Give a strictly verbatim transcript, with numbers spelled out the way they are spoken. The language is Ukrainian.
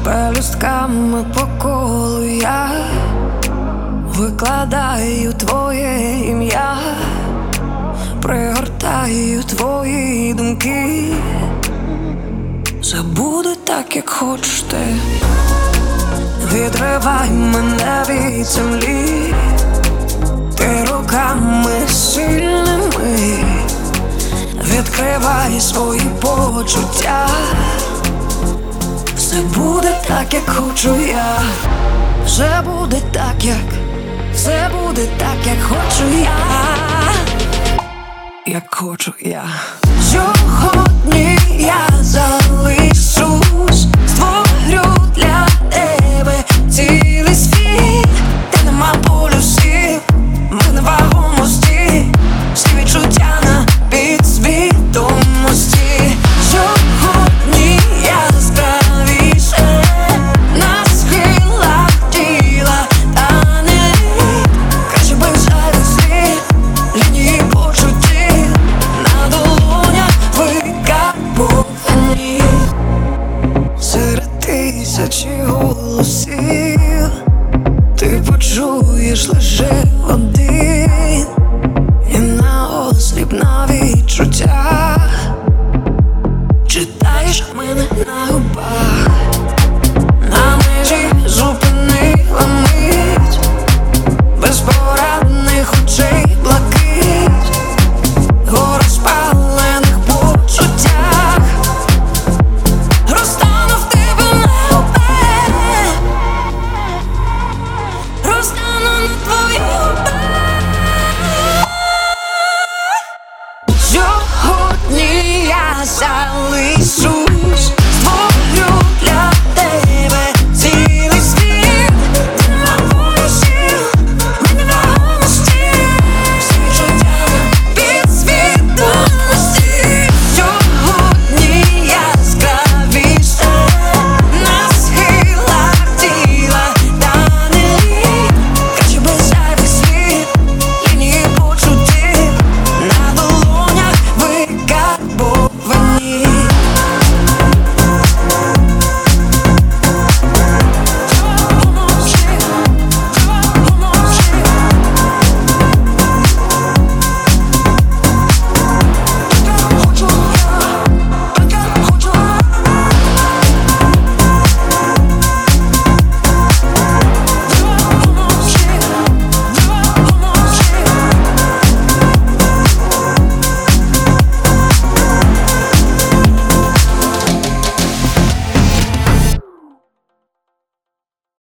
Пелюстками по колу я викладаю твоє ім'я, пригортаю твої думки. Забуди так, як хочеш ти. Відривай мене від землі, ти руками сильними. Відкривай свої почуття. Все буде так, як хочу я. Все буде так, як, все буде так, як хочу я. Як хочу я. Сьогодні я залишусь, створю для тебе цілий світ, де нема полюсів, ми на вагомості, всі відчуття на підсвідомості. Сьогодні я яскравіше на схилах тіла тане, краще би завезли лінії почуттів на долонях викарбовані. Серед тисячі голосів ти почуєш лише один, і наосліп на відчуттях читаєш мене на губах. На межі зупинила мить безпорадних очей блакить, у розпалених почуттях розтану в тебе на губах, розтану на твоїх губах. Сьогодні я залишусь,